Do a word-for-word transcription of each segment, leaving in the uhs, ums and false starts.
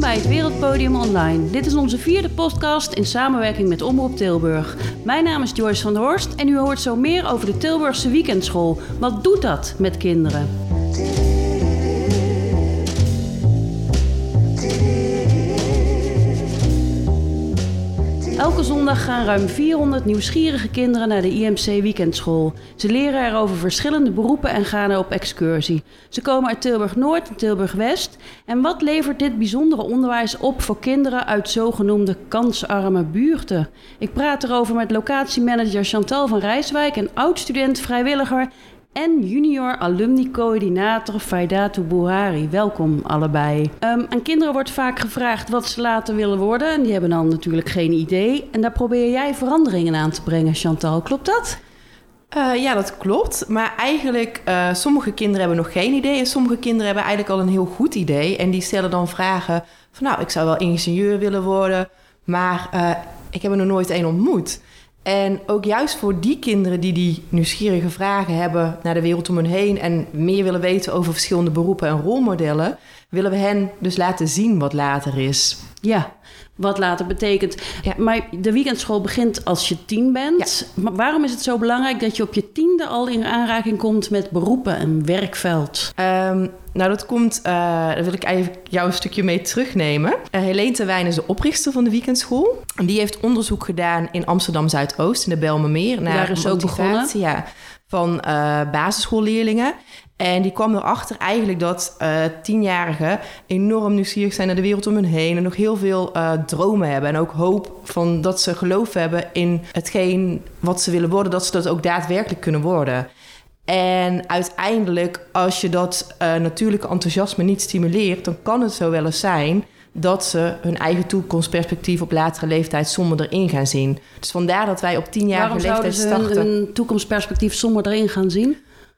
bij het Wereldpodium Online. Dit is onze vierde podcast in samenwerking met Omroep Tilburg. Mijn naam is Joyce van der Horst en u hoort zo meer over de Tilburgse weekendschool. Wat doet dat met kinderen? Elke zondag gaan ruim vierhonderd nieuwsgierige kinderen naar de I M C Weekendschool. Ze leren er over verschillende beroepen en gaan er op excursie. Ze komen uit Tilburg-Noord en Tilburg-West. En wat levert dit bijzondere onderwijs op voor kinderen uit zogenoemde kansarme buurten? Ik praat erover met locatiemanager Chantal van Rijswijk en oud-student vrijwilliger en junior alumni-coördinator Faidatu Bouhari. Welkom allebei. Um, aan kinderen wordt vaak gevraagd wat ze later willen worden. En die hebben dan natuurlijk geen idee. En daar probeer jij veranderingen aan te brengen, Chantal. Klopt dat? Uh, ja, dat klopt. Maar eigenlijk, uh, sommige kinderen hebben nog geen idee. En sommige kinderen hebben eigenlijk al een heel goed idee. En die stellen dan vragen van, nou, ik zou wel ingenieur willen worden. Maar uh, ik heb er nog nooit één ontmoet. En ook juist voor die kinderen die die nieuwsgierige vragen hebben naar de wereld om hen heen en meer willen weten over verschillende beroepen en rolmodellen, willen we hen dus laten zien wat later is. Ja, wat later betekent. Ja. Maar de weekendschool begint als je tien bent. Ja. Maar waarom is het zo belangrijk dat je op je tiende al in aanraking komt met beroepen en werkveld? Um, nou, dat komt, uh, daar wil ik eigenlijk jou een stukje mee terugnemen. Uh, Helene Terwijn is de oprichter van de weekendschool. En die heeft onderzoek gedaan in Amsterdam Zuidoost, in de Bijlmermeer. Naar Daar is ook begonnen. Ja, van uh, basisschoolleerlingen. En die kwam erachter eigenlijk dat uh, tienjarigen enorm nieuwsgierig zijn naar de wereld om hen heen. En nog heel veel uh, dromen hebben. En ook hoop van dat ze geloof hebben in hetgeen wat ze willen worden. Dat ze dat ook daadwerkelijk kunnen worden. En uiteindelijk, als je dat uh, natuurlijke enthousiasme niet stimuleert, dan kan het zo wel eens zijn dat ze hun eigen toekomstperspectief op latere leeftijd somber erin gaan zien. Dus vandaar dat wij op tienjarige leeftijd starten. Waarom zouden ze hun, hun toekomstperspectief somber erin gaan zien?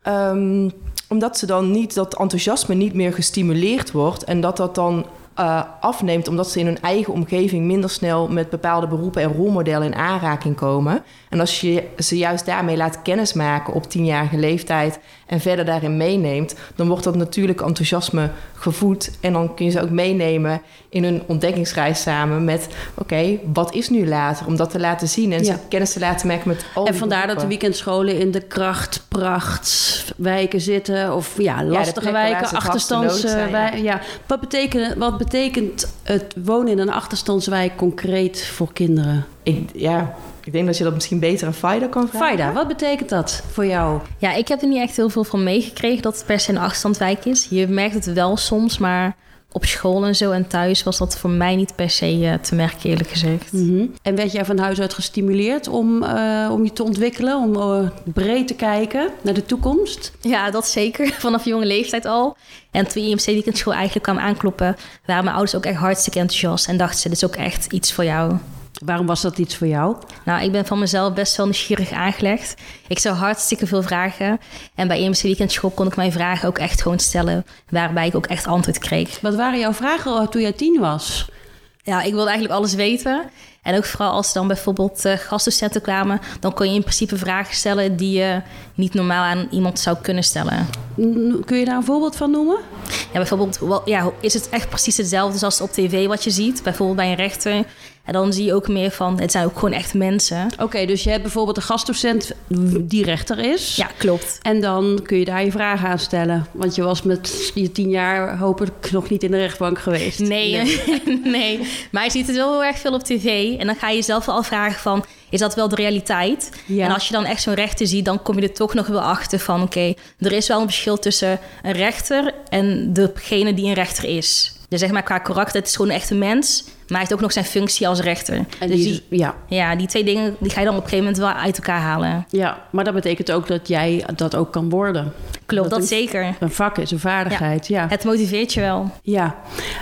Um, omdat ze dan niet, dat enthousiasme niet meer gestimuleerd wordt en dat dat dan uh, afneemt omdat ze in hun eigen omgeving minder snel met bepaalde beroepen en rolmodellen in aanraking komen. En als je ze juist daarmee laat kennismaken op tienjarige leeftijd en verder daarin meeneemt, dan wordt dat natuurlijk enthousiasme gevoed en dan kun je ze ook meenemen in een ontdekkingsreis samen met, oké, okay, wat is nu later? Om dat te laten zien en ja. ze kennis te laten maken met al die En vandaar beroepen. Dat de weekendscholen in de kracht, pracht, wijken zitten of ja, lastige ja, wijken, achterstandswijken. Ja. Wat betekent, wat betekent het wonen in een achterstandswijk concreet voor kinderen? Ik, ja... Ik denk dat je dat misschien beter aan Faida kan vragen. Faida, wat betekent dat voor jou? Ja, ik heb er niet echt heel veel van meegekregen dat het per se een achterstandswijk is. Je merkt het wel soms, maar op school en zo en thuis was dat voor mij niet per se uh, te merken, eerlijk gezegd. Mm-hmm. En werd jij van huis uit gestimuleerd om, uh, om je te ontwikkelen, om uh, breed te kijken naar de toekomst? Ja, dat zeker. Vanaf jonge leeftijd al. En toen I M C Weekendschool eigenlijk kwam aankloppen, waren mijn ouders ook echt hartstikke enthousiast en dachten ze, dit is ook echt iets voor jou. Waarom was dat iets voor jou? Nou, ik ben van mezelf best wel nieuwsgierig aangelegd. Ik zou hartstikke veel vragen. En bij I M C Weekendschool kon ik mijn vragen ook echt gewoon stellen, waarbij ik ook echt antwoord kreeg. Wat waren jouw vragen toen jij tien was? Ja, ik wilde eigenlijk alles weten. En ook vooral als er dan bijvoorbeeld uh, gastdocenten kwamen, dan kon je in principe vragen stellen die je niet normaal aan iemand zou kunnen stellen. Kun je daar een voorbeeld van noemen? Ja, bijvoorbeeld, wel, ja, is het echt precies hetzelfde als op tv wat je ziet? Bijvoorbeeld bij een rechter. En dan zie je ook meer van, het zijn ook gewoon echt mensen. Oké, okay, dus je hebt bijvoorbeeld een gastdocent die rechter is. Ja, klopt. En dan kun je daar je vragen aan stellen. Want je was met je tien jaar hopelijk nog niet in de rechtbank geweest. Nee, nee. nee. Maar je ziet het wel heel erg veel op tv. En dan ga je zelf al vragen van, is dat wel de realiteit? Ja. En als je dan echt zo'n rechter ziet, dan kom je er toch nog wel achter van, oké, okay, er is wel een verschil tussen een rechter en degene die een rechter is. Dus zeg maar qua karakter, het is gewoon echt een mens, maar hij heeft ook nog zijn functie als rechter. En dus die, die, ja. ja, die twee dingen die ga je dan op een gegeven moment wel uit elkaar halen. Ja, maar dat betekent ook dat jij dat ook kan worden. Klopt, dat, dat een, zeker. Een vak is, een vaardigheid, ja. ja. Het motiveert je wel. Ja.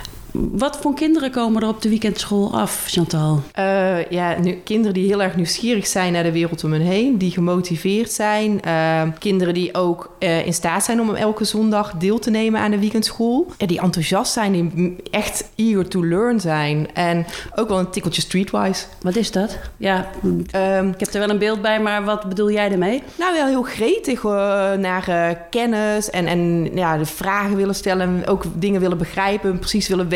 Wat voor kinderen komen er op de weekendschool af, Chantal? Uh, ja, nu, kinderen die heel erg nieuwsgierig zijn naar de wereld om hen heen. Die gemotiveerd zijn. Uh, kinderen die ook uh, in staat zijn om elke zondag deel te nemen aan de weekendschool. En die enthousiast zijn, die echt eager to learn zijn. En ook wel een tikkeltje streetwise. Wat is dat? Ja, um, ik heb er wel een beeld bij, maar wat bedoel jij ermee? Nou, wel heel gretig uh, naar uh, kennis en, en ja, de vragen willen stellen. En ook dingen willen begrijpen, precies willen weten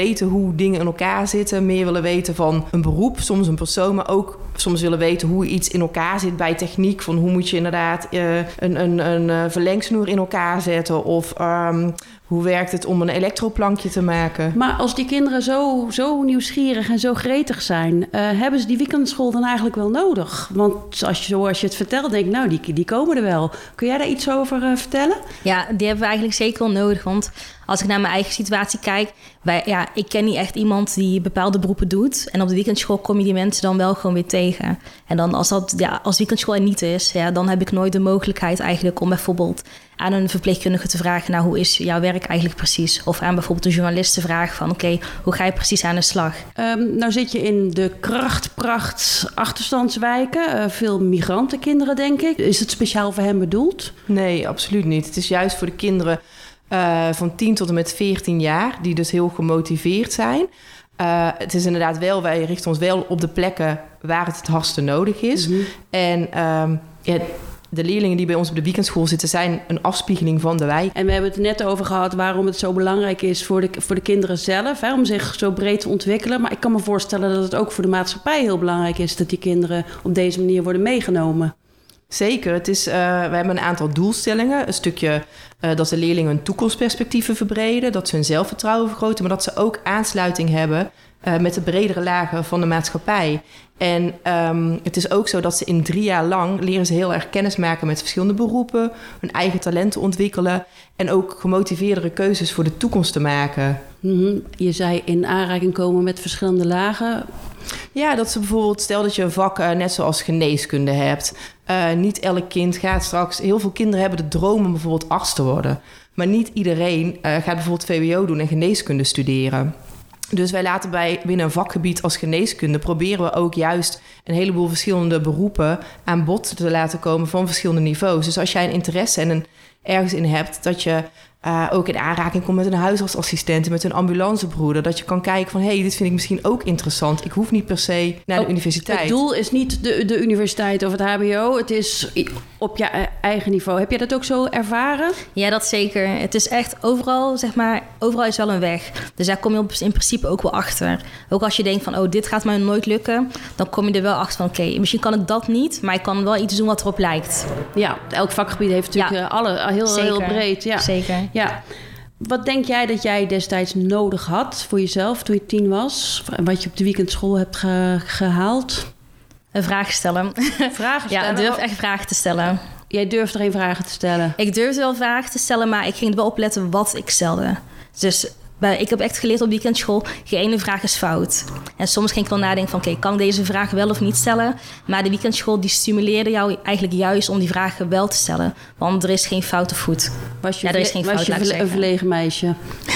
weten hoe dingen in elkaar zitten. Meer willen weten van een beroep, soms een persoon, maar ook soms willen weten hoe iets in elkaar zit bij techniek. Van hoe moet je inderdaad uh, een, een, een verlengsnoer in elkaar zetten of um, hoe werkt het om een elektroplankje te maken. Maar als die kinderen zo, zo nieuwsgierig en zo gretig zijn, uh, hebben ze die weekendschool dan eigenlijk wel nodig? Want als je, zoals je het vertelt, denk ik, nou, die, die komen er wel. Kun jij daar iets over uh, vertellen? Ja, die hebben we eigenlijk zeker wel nodig. Want als ik naar mijn eigen situatie kijk, wij, ja, ik ken niet echt iemand die bepaalde beroepen doet. En op de weekendschool kom je die mensen dan wel gewoon weer tegen. En dan als dat, ja, als weekendschool er niet is, ja, dan heb ik nooit de mogelijkheid eigenlijk om bijvoorbeeld aan een verpleegkundige te vragen, nou, hoe is jouw werk eigenlijk precies? Of aan bijvoorbeeld een journalist te vragen van, oké, okay, hoe ga je precies aan de slag? Um, nou zit je in de kracht-pracht achterstandswijken. Uh, veel migrantenkinderen, denk ik. Is het speciaal voor hen bedoeld? Nee, absoluut niet. Het is juist voor de kinderen uh, van tien tot en met veertien jaar, die dus heel gemotiveerd zijn. Uh, het is inderdaad wel, wij richten ons wel op de plekken waar het het hardste nodig is. Mm-hmm. En um, ja, de leerlingen die bij ons op de weekendschool zitten zijn een afspiegeling van de wijk. En we hebben het net over gehad waarom het zo belangrijk is voor de, voor de kinderen zelf, hè, om zich zo breed te ontwikkelen. Maar ik kan me voorstellen dat het ook voor de maatschappij heel belangrijk is dat die kinderen op deze manier worden meegenomen. Zeker. Het is, uh, we hebben een aantal doelstellingen. Een stukje uh, dat de leerlingen hun toekomstperspectieven verbreden, dat ze hun zelfvertrouwen vergroten, maar dat ze ook aansluiting hebben uh, met de bredere lagen van de maatschappij. En um, het is ook zo dat ze in drie jaar lang leren ze heel erg kennis maken met verschillende beroepen, hun eigen talenten ontwikkelen en ook gemotiveerdere keuzes voor de toekomst te maken. Mm-hmm. Je zei in aanraking komen met verschillende lagen. Ja, dat ze bijvoorbeeld, stel dat je een vak uh, net zoals geneeskunde hebt. Uh, niet elk kind gaat straks, heel veel kinderen hebben de droom om bijvoorbeeld arts te worden. Maar niet iedereen uh, gaat bijvoorbeeld V W O doen en geneeskunde studeren. Dus wij laten bij binnen een vakgebied als geneeskunde proberen we ook juist een heleboel verschillende beroepen aan bod te laten komen van verschillende niveaus. Dus als jij een interesse en een ergens in hebt, dat je uh, ook in aanraking komt met een huisartsassistent, met een ambulancebroeder, dat je kan kijken van, hé, hey, dit vind ik misschien ook interessant. Ik hoef niet per se naar de universiteit. Het doel is niet de, de universiteit of het H B O, het is op je eigen niveau. Heb jij dat ook zo ervaren? Ja, dat zeker. Het is echt overal, zeg maar, overal is wel een weg. Dus daar kom je in principe ook wel achter. Ook als je denkt van, oh, dit gaat mij nooit lukken, dan kom je er wel achter van, oké, okay, misschien kan ik dat niet, maar ik kan wel iets doen wat erop lijkt. Ja, elk vakgebied heeft natuurlijk ja. alle heel, zeker. heel breed. Ja. Zeker. Ja. Wat denk jij dat jij destijds nodig had voor jezelf toen je tien was? Wat je op de weekendschool hebt ge- gehaald? Een vraag stellen. Vragen stellen? Ja, ik durf echt vragen te stellen. Jij durfde geen vragen te stellen? Ik durfde wel vragen te stellen, maar ik ging er wel op letten wat ik stelde. Dus ik heb echt geleerd op weekendschool, geen ene vraag is fout. En soms ging ik wel nadenken van, oké, okay, kan ik deze vraag wel of niet stellen? Maar de weekendschool die stimuleerde jou eigenlijk juist om die vragen wel te stellen. Want er is geen fout of goed. Was je, ja, er is geen was fout, je verle- een verlegen meisje?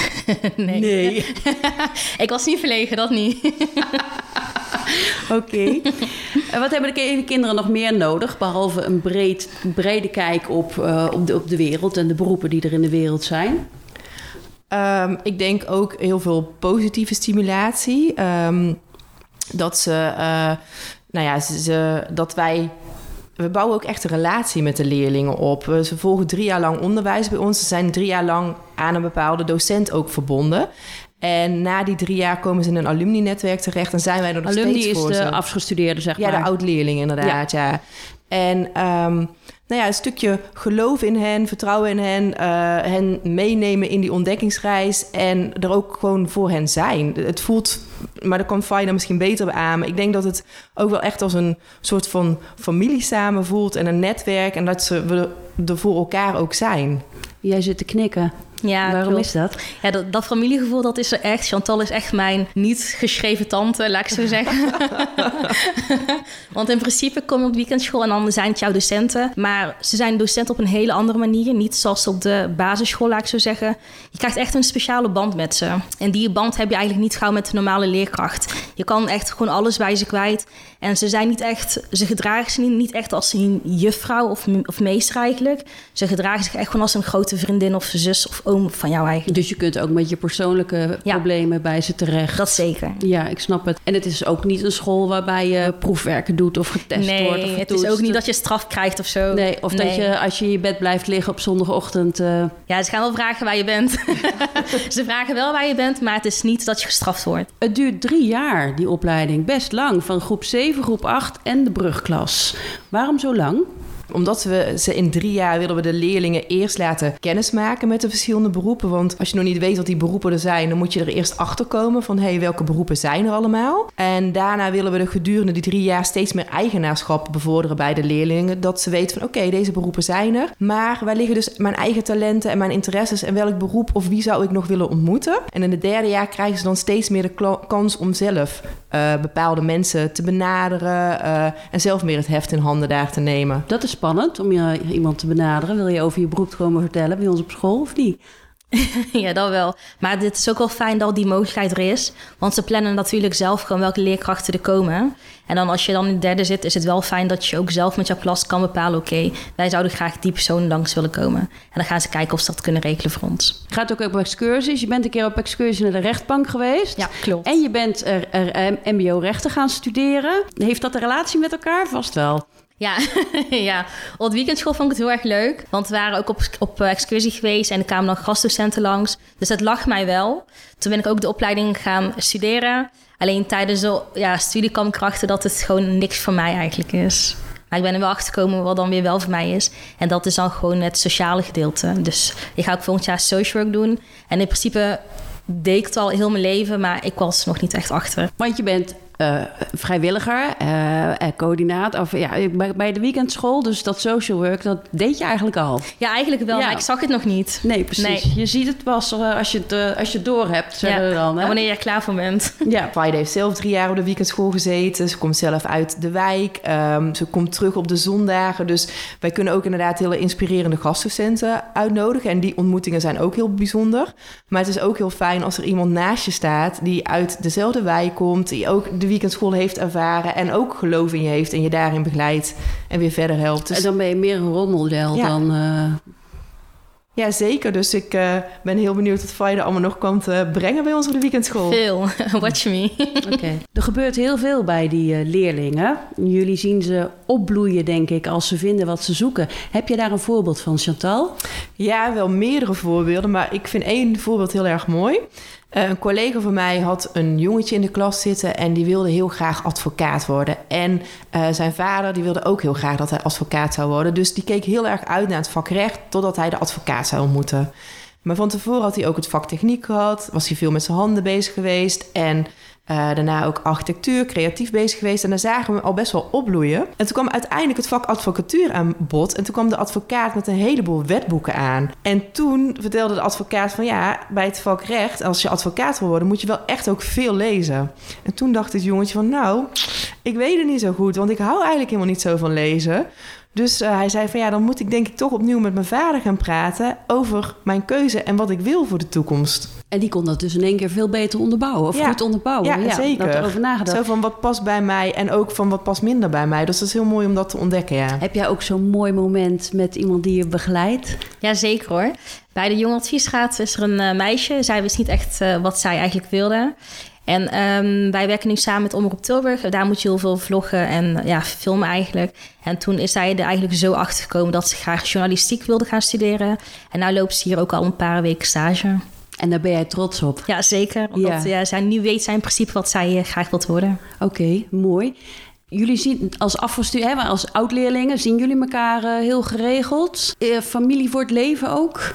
nee. nee. Ik was niet verlegen, dat niet. Oké. Okay. Wat hebben de kinderen nog meer nodig, behalve een breed, brede kijk op, uh, op, de, op de wereld en de beroepen die er in de wereld zijn? Um, ik denk ook heel veel positieve stimulatie. Um, dat ze, uh, nou ja, ze, ze, dat wij, we bouwen ook echt een relatie met de leerlingen op. Uh, ze volgen drie jaar lang onderwijs bij ons. Ze zijn drie jaar lang aan een bepaalde docent ook verbonden. En na die drie jaar komen ze in een alumni-netwerk terecht en zijn wij er nog alumni steeds voor is de ze. afgestudeerde, zeg maar. Ja, de oud-leerling inderdaad, ja. ja. En um, nou ja, een stukje geloof in hen, vertrouwen in hen, uh, hen meenemen in die ontdekkingsreis en er ook gewoon voor hen zijn. Het voelt, maar daar kan Faina misschien beter bij aan, maar ik denk dat het ook wel echt als een soort van familie samen voelt en een netwerk en dat ze we er voor elkaar ook zijn. Jij zit te knikken. Ja, waarom klopt. is dat? Ja, dat, dat familiegevoel, dat is er echt. Chantal is echt mijn niet geschreven tante, laat ik zo zeggen. Want in principe kom je op weekendschool en dan zijn het jouw docenten. Maar ze zijn docenten op een hele andere manier. Niet zoals op de basisschool, laat ik zo zeggen. Je krijgt echt een speciale band met ze. En die band heb je eigenlijk niet gauw met de normale leerkracht. Je kan echt gewoon alles bij ze kwijt. En ze zijn niet echt, ze gedragen zich niet echt als een juffrouw of, of meester eigenlijk. Ze gedragen zich echt gewoon als een grote vriendin of zus of oom van jou eigenlijk. Dus je kunt ook met je persoonlijke ja. problemen bij ze terecht. Dat zeker. Ja, ik snap het. En het is ook niet een school waarbij je proefwerken doet of getest nee, wordt. Of het is ook niet dat je straf krijgt of zo. Nee, of nee. dat je als je in je bed blijft liggen op zondagochtend... Uh... Ja, ze gaan wel vragen waar je bent. Ze vragen wel waar je bent, maar het is niet dat je gestraft wordt. Het duurt drie jaar, die opleiding. Best lang. Van groep zeven, groep acht en de brugklas. Waarom zo lang? Omdat we ze in drie jaar willen we de leerlingen eerst laten kennismaken met de verschillende beroepen. Want als je nog niet weet wat die beroepen er zijn, dan moet je er eerst achter komen van hé, hey, welke beroepen zijn er allemaal? En daarna willen we de gedurende die drie jaar steeds meer eigenaarschap bevorderen bij de leerlingen. Dat ze weten van oké, okay, deze beroepen zijn er. Maar waar liggen dus mijn eigen talenten en mijn interesses en welk beroep of wie zou ik nog willen ontmoeten? En in het derde jaar krijgen ze dan steeds meer de kla- kans om zelf uh, bepaalde mensen te benaderen uh, en zelf meer het heft in handen daar te nemen. Dat is spannend om je iemand te benaderen. Wil je over je beroep komen vertellen bij ons op school of niet? Ja, dat wel. Maar dit is ook wel fijn dat die mogelijkheid er is. Want ze plannen natuurlijk zelf gewoon welke leerkrachten er komen. En dan als je dan in de derde zit, is het wel fijn dat je ook zelf met jouw klas kan bepalen... oké, okay, wij zouden graag die persoon langs willen komen. En dan gaan ze kijken of ze dat kunnen regelen voor ons. Je gaat ook op excursies. Je bent een keer op excursie naar de rechtbank geweest. Ja, klopt. En je bent er, er M B O-rechten gaan studeren. Heeft dat een relatie met elkaar? Vast wel. Ja, ja, op het weekendschool vond ik het heel erg leuk. Want we waren ook op, op excursie geweest en er kwamen dan gastdocenten langs. Dus dat lag mij wel. Toen ben ik ook de opleiding gaan studeren. Alleen tijdens de ja, studie kwam ik erachter dat het gewoon niks voor mij eigenlijk is. Maar ik ben er wel achter gekomen wat dan weer wel voor mij is. En dat is dan gewoon het sociale gedeelte. Dus ik ga ook volgend jaar social work doen. En in principe deed ik het al heel mijn leven, maar ik was nog niet echt achter. Want je bent uh, vrijwilliger, uh, coördinator of, ja, bij, bij de weekendschool. Dus dat social work, dat deed je eigenlijk al. Ja, eigenlijk wel, ja. Maar ik zag het nog niet. Nee, precies. Nee. Je ziet het pas uh, als je het, uh, als je het door hebt, zeggen we ja. dan. Hè? En wanneer je er klaar voor bent. Ja, Faide heeft zelf drie jaar op de weekendschool gezeten. Ze komt zelf uit de wijk. Um, ze komt terug op de zondagen. Dus wij kunnen ook inderdaad hele inspirerende gastdocenten uitnodigen. En die ontmoetingen zijn ook heel bijzonder. Maar het is ook heel fijn als er iemand naast je staat die uit dezelfde wijk komt, die ook de weekendschool heeft ervaren en ook geloof in je heeft en je daarin begeleidt en weer verder helpt. Dus... En dan ben je meer een rolmodel ja. dan... Uh... Ja, zeker. Dus ik uh, ben heel benieuwd wat Faide allemaal nog kan uh, brengen bij ons op de weekendschool. Veel. Watch me. Oké. Okay. Er gebeurt heel veel bij die uh, leerlingen. Jullie zien ze opbloeien, denk ik, als ze vinden wat ze zoeken. Heb je daar een voorbeeld van, Chantal? Ja, wel meerdere voorbeelden, maar ik vind één voorbeeld heel erg mooi. Uh, een collega van mij had een jongetje in de klas zitten en die wilde heel graag advocaat worden. En uh, zijn vader die wilde ook heel graag dat hij advocaat zou worden. Dus die keek heel erg uit naar het vak recht totdat hij de advocaat zou ontmoeten. Maar van tevoren had hij ook het vak techniek gehad, was hij veel met zijn handen bezig geweest en uh, daarna ook architectuur, creatief bezig geweest. En daar zagen we hem al best wel opbloeien. En toen kwam uiteindelijk het vak advocatuur aan bod. En toen kwam de advocaat met een heleboel wetboeken aan. En toen vertelde de advocaat van ja, bij het vak recht, als je advocaat wil worden, moet je wel echt ook veel lezen. En toen dacht dit jongetje van nou, ik weet het niet zo goed, want ik hou eigenlijk helemaal niet zo van lezen. Dus uh, hij zei van ja, dan moet ik denk ik toch opnieuw met mijn vader gaan praten over mijn keuze en wat ik wil voor de toekomst. En die kon dat dus in één keer veel beter onderbouwen, of ja. goed onderbouwen. Ja, ja, zeker. Dat erover nagedacht. Zo van wat past bij mij en ook van wat past minder bij mij. Dus dat is heel mooi om dat te ontdekken, ja. Heb jij ook zo'n mooi moment met iemand die je begeleidt? Ja, zeker hoor. Bij de Jong Adviesraad is er een uh, meisje. Zij wist niet echt uh, wat zij eigenlijk wilde. En um, wij werken nu samen met Omroep Tilburg. Daar moet je heel veel vloggen en ja, filmen eigenlijk. En toen is zij er eigenlijk zo achter gekomen dat ze graag journalistiek wilde gaan studeren. En nu loopt ze hier ook al een paar weken stage. En daar ben jij trots op? Ja, zeker. Omdat ja. Ja, zij nu weet zij in principe wat zij uh, graag wilt worden. Oké, okay, mooi. Jullie zien als afvalstuur, als oud-leerlingen, zien jullie elkaar uh, heel geregeld? Uh, familie voor het leven ook?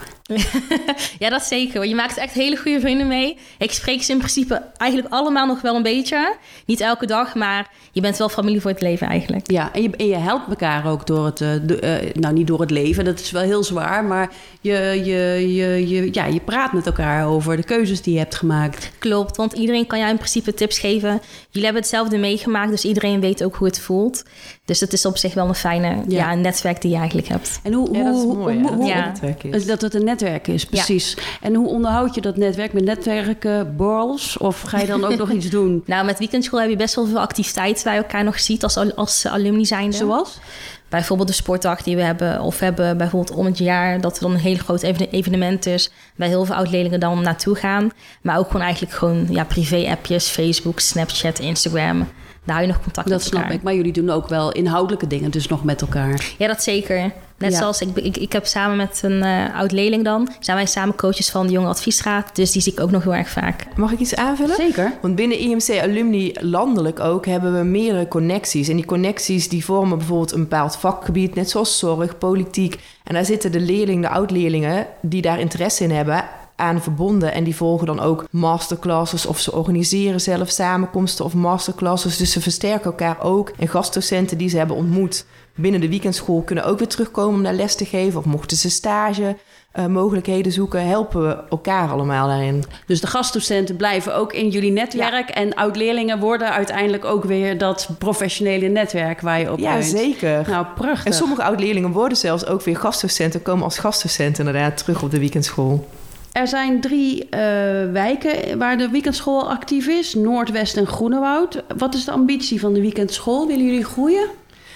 Ja, dat zeker. Want je maakt echt hele goede vrienden mee. Ik spreek ze in principe eigenlijk allemaal nog wel een beetje. Niet elke dag, maar je bent wel familie voor het leven eigenlijk. Ja, en je, en je helpt elkaar ook door het... Uh, de, uh, nou, niet door het leven, dat is wel heel zwaar. Maar je, je, je, je, ja, je praat met elkaar over de keuzes die je hebt gemaakt. Klopt, want iedereen kan jou in principe tips geven. Jullie hebben hetzelfde meegemaakt, dus iedereen weet ook hoe het voelt. Dus het is op zich wel een fijne ja. Ja, een netwerk die je eigenlijk hebt. En hoe, ja, dat is hoe, mooi, hoe, hoe, hoe, ja. hoe dat het een netwerk is, precies. Ja. En hoe onderhoud je dat netwerk met netwerken, borrels? Of ga je dan ook nog iets doen? Nou, met weekendschool heb je best wel veel activiteiten waar je elkaar nog ziet als, als alumni zijnde. Zoals? bijvoorbeeld de sportdag die we hebben. Of we hebben bijvoorbeeld om het jaar dat er dan een hele groot evenement is. Waar heel veel oud-leerlingen dan naartoe gaan. Maar ook gewoon eigenlijk gewoon ja, privé-appjes, Facebook, Snapchat, Instagram. Daar hou je nog contact dat met elkaar. Dat snap ik, maar jullie doen ook wel inhoudelijke dingen dus nog met elkaar. Ja, dat zeker. Net ja. zoals ik, ik, ik heb samen met een uh, oud-leerling dan... zijn wij samen coaches van de Jonge Adviesraad. Dus die zie ik ook nog heel erg vaak. Mag ik iets aanvullen? Zeker. Want binnen I M C Alumni landelijk ook hebben we meerdere connecties. En die connecties die vormen bijvoorbeeld een bepaald vakgebied... net zoals zorg, politiek. En daar zitten de leerlingen, de oud-leerlingen... die daar interesse in hebben... aan verbonden. En die volgen dan ook masterclasses of ze organiseren zelf samenkomsten of masterclasses. Dus ze versterken elkaar ook. En gastdocenten die ze hebben ontmoet binnen de weekendschool kunnen ook weer terugkomen om daar les te geven. Of mochten ze stage uh, mogelijkheden zoeken, helpen we elkaar allemaal daarin. Dus de gastdocenten blijven ook in jullie netwerk. Ja. En oud-leerlingen worden uiteindelijk ook weer dat professionele netwerk waar je op Ja, uit. zeker. Nou, prachtig. En sommige oud-leerlingen worden zelfs ook weer gastdocenten, komen als gastdocenten inderdaad terug op de weekendschool. Er zijn drie uh, wijken waar de weekendschool actief is. Noordwest en Groenewoud. Wat is de ambitie van de weekendschool? Willen jullie groeien?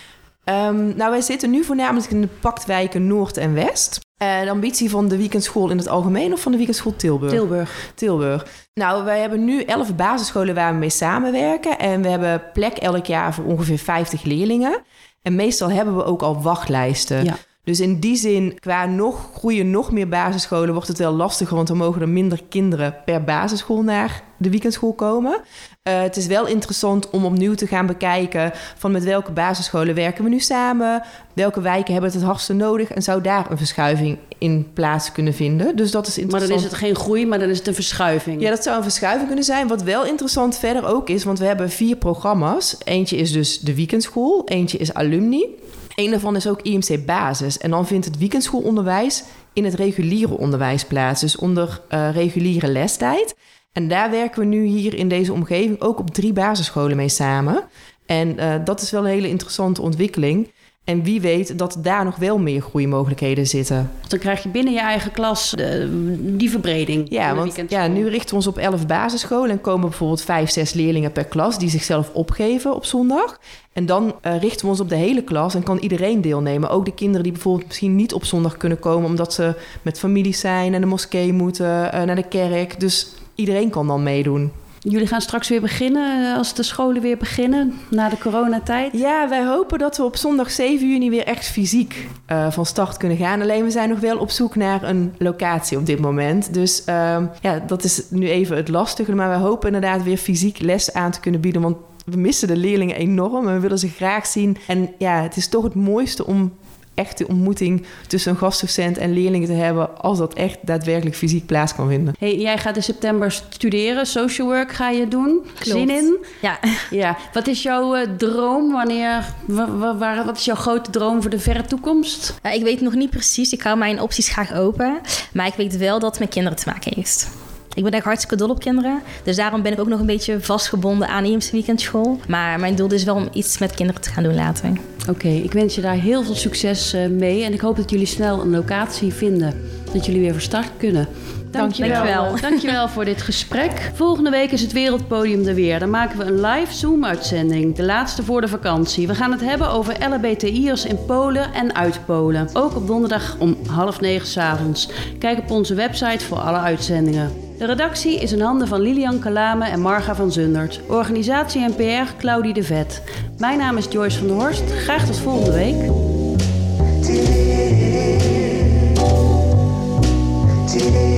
Um, nou, wij zitten nu voornamelijk in de paktwijken Noord en West. Uh, de ambitie van de weekendschool in het algemeen of van de weekendschool Tilburg? Tilburg. Tilburg. Nou, wij hebben nu elf basisscholen waar we mee samenwerken. En we hebben plek elk jaar voor ongeveer vijftig leerlingen. En meestal hebben we ook al wachtlijsten. Ja. Dus in die zin, qua nog groeien nog meer basisscholen... wordt het wel lastiger, want dan mogen er minder kinderen per basisschool naar de weekendschool komen. Uh, het is wel interessant om opnieuw te gaan bekijken... van met welke basisscholen werken we nu samen... welke wijken hebben het het hardste nodig... en zou daar een verschuiving in plaats kunnen vinden. Dus dat is interessant. Maar dan is het geen groei, maar dan is het een verschuiving. Ja, dat zou een verschuiving kunnen zijn. Wat wel interessant verder ook is, want we hebben vier programma's. Eentje is dus de weekendschool, eentje is alumni... Een daarvan is ook I M C Basis. En dan vindt het weekendschoolonderwijs in het reguliere onderwijs plaats. Dus onder uh, reguliere lestijd. En daar werken we nu hier in deze omgeving ook op drie basisscholen mee samen. En uh, dat is wel een hele interessante ontwikkeling. En wie weet dat daar nog wel meer groeimogelijkheden zitten. Dan krijg je binnen je eigen klas de, die verbreding. Ja, want ja, nu richten we ons op elf basisscholen... en komen bijvoorbeeld vijf, zes leerlingen per klas... die zichzelf opgeven op zondag. En dan uh, richten we ons op de hele klas en kan iedereen deelnemen. Ook de kinderen die bijvoorbeeld misschien niet op zondag kunnen komen... omdat ze met families zijn, naar de moskee moeten, uh, naar de kerk. Dus iedereen kan dan meedoen. Jullie gaan straks weer beginnen als de scholen weer beginnen na de coronatijd? Ja, wij hopen dat we op zondag zeven juni weer echt fysiek uh, van start kunnen gaan. Alleen we zijn nog wel op zoek naar een locatie op dit moment. Dus uh, ja, dat is nu even het lastige. Maar wij hopen inderdaad weer fysiek les aan te kunnen bieden. Want we missen de leerlingen enorm en we willen ze graag zien. En ja, het is toch het mooiste om echt de ontmoeting tussen een gastdocent en leerlingen te hebben... als dat echt daadwerkelijk fysiek plaats kan vinden. Hey, jij gaat in september studeren, social work ga je doen. Klopt. Zin in? Ja. ja. Wat is jouw uh, droom? Wanneer, wa, wa, wat is jouw grote droom voor de verre toekomst? Uh, ik weet nog niet precies. Ik hou mijn opties graag open. Maar ik weet wel dat het met kinderen te maken heeft. Ik ben echt hartstikke dol op kinderen. Dus daarom ben ik ook nog een beetje vastgebonden aan I M C Weekendschool. Maar mijn doel is wel om iets met kinderen te gaan doen later. Oké, okay, ik wens je daar heel veel succes uh, mee. En ik hoop dat jullie snel een locatie vinden. Dat jullie weer van start kunnen. Dankjewel. Dankjewel. Dankjewel voor dit gesprek. Volgende week is het Wereldpodium er weer. Dan maken we een live Zoom-uitzending. De laatste voor de vakantie. We gaan het hebben over L H B T I'ers in Polen en uit Polen. Ook op donderdag om half negen 's avonds. Kijk op onze website voor alle uitzendingen. De redactie is in handen van Lilian Kalame en Marga van Zundert. Organisatie en P R Claudie de Vet. Mijn naam is Joyce van der Horst. Graag tot volgende week.